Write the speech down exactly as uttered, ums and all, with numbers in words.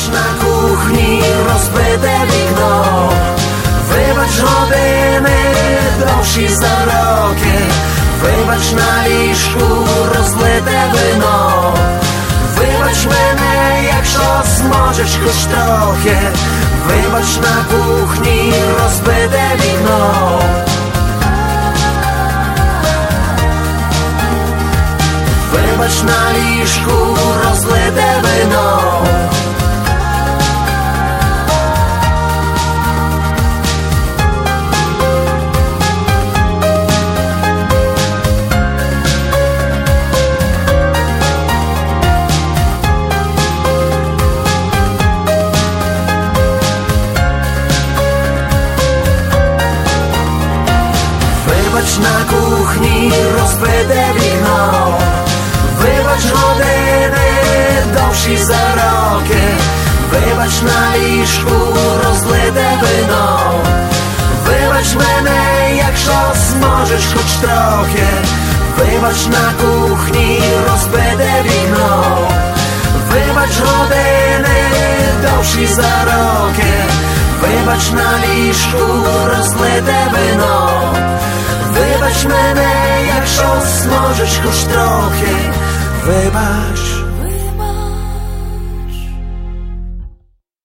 на кухні розбите вікно, вибач години довші за роки, вибач на ліжку розлите вино, вибач мене, якщо зможеш хоч трохи, вибач на кухні розбите вікно. Вибач на ліжку розлите вино. Вибач на кухні розбите вікно, вибач години довші за роки, вибач на ліжку розлите вино, вибач мене, якщо зможеш хоч трохи, вибач на кухні розбите вікно, вибач години довші за роки, вибач на ліжку розлите вино, вибач мене, якщо зможеш хоч трохи, вибач.